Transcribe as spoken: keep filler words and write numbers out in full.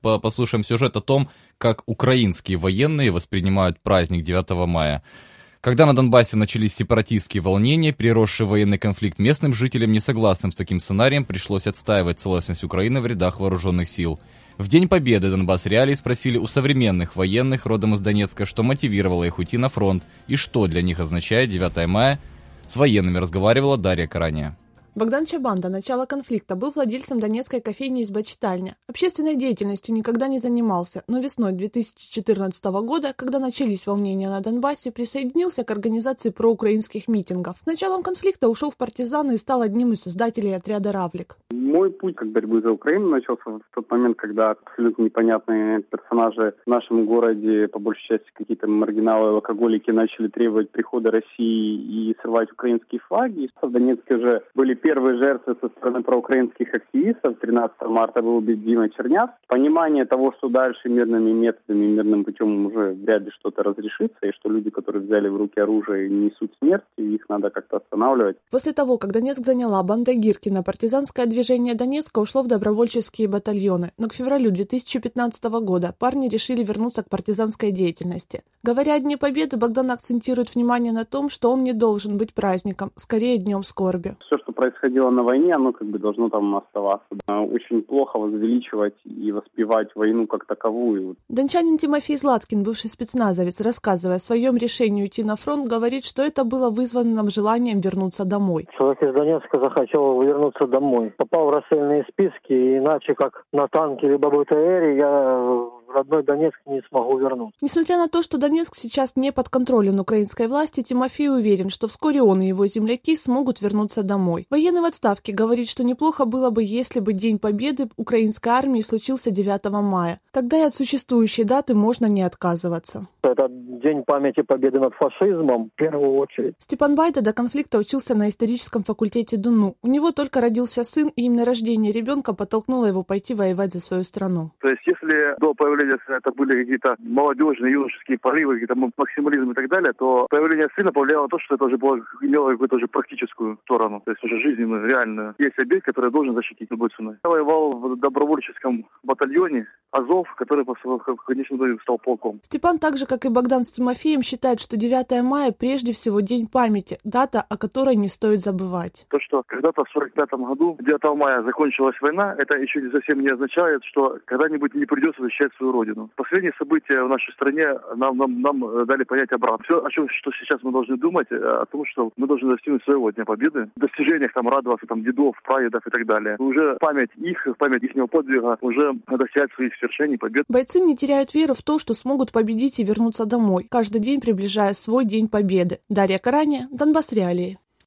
послушаем сюжет о том, как украинские военные воспринимают праздник девятого мая. Когда на Донбассе начались сепаратистские волнения, переросший военный конфликт, местным жителям, не согласным с таким сценарием, пришлось отстаивать целостность Украины в рядах вооруженных сил. В День Победы Донбасс Реалии спросили у современных военных родом из Донецка, что мотивировало их уйти на фронт и что для них означает девятое мая. С военными разговаривала Дарья Караня. Богдан Чабан до начала конфликта был владельцем донецкой кофейни «Избачтальня». Общественной деятельностью никогда не занимался, но весной две тысячи четырнадцатого года, когда начались волнения на Донбассе, присоединился к организации проукраинских митингов. С началом конфликта ушел в партизаны и стал одним из создателей отряда «Равлик». Мой путь как борьбы за Украину начался в тот момент, когда абсолютно непонятные персонажи в нашем городе, по большей части какие-то маргиналы, алкоголики, начали требовать прихода России и срывать украинские флаги. В Донецке уже были первые жертвы со стороны проукраинских активистов. тринадцатого марта был убит Дима Черняв. Понимание того, что дальше мирными методами, мирным путем уже вряд ли что-то разрешится, и что люди, которые взяли в руки оружие, несут смерть, и их надо как-то останавливать. После того, как Донецк заняла банда Гиркина, партизанское движение Донецка ушло в добровольческие батальоны, но к февралю две тысячи пятнадцатого года парни решили вернуться к партизанской деятельности. Говоря о Дне Победы, Богдан акцентирует внимание на том, что он не должен быть праздником, скорее днем скорби. Все, что происходило на войне, оно как бы должно там оставаться. Очень плохо возвеличивать и воспевать войну как таковую. Дончанин Тимофей Златкин, бывший спецназовец, рассказывая о своем решении уйти на фронт, говорит, что это было вызвано желанием вернуться домой. Человек из Донецка захотел вернуться домой. Попал в расстрельные списки, и иначе как на танке либо БТРе я в родной Донецк не смогу вернуться. Несмотря на то, что Донецк сейчас не подконтролен украинской власти, Тимофей уверен, что вскоре он и его земляки смогут вернуться домой. Военный в отставке говорит, что неплохо было бы, если бы День Победы украинской армии случился девятого мая. Тогда и от существующей даты можно не отказываться. Это День памяти победы над фашизмом в первую очередь. Степан Байда до конфликта учился на историческом факультете ДУНУ. У него только родился сын, и именно рождение ребенка подтолкнуло его пойти воевать за свою страну. То есть, если до появления сына это были какие-то молодежные, юношеские порывы, какие-то максимализм и так далее, то появление сына повлияло на то, что это уже было, имело какую-то уже практическую сторону, то есть уже жизненную, реальную. Есть объект, который должен защитить любой ценой. Я воевал в добровольческом батальоне Азов, который в конечном итоге стал полком. Степан, так же, как и Богдан с Тимофеем, считает, что девятое мая прежде всего День памяти, дата, о которой не стоит забывать. То, что когда-то в сорок пятом году, девятого мая, закончилась война, это еще совсем не означает, что когда-нибудь не придется защищать свою родину. Последние события в нашей стране нам, нам, нам дали понять обратно. Все, о чем что сейчас мы должны думать, о том, что мы должны достигнуть своего Дня Победы, в достижениях там радоваться там дедов, прадедов и так далее. Уже память их, память их подвига уже достигает своих свершений, побед. Бойцы не теряют веры в то, что смогут победить и вернуться домой, каждый день приближая свой День Победы. Дарья Караня, Донбасс Реалии.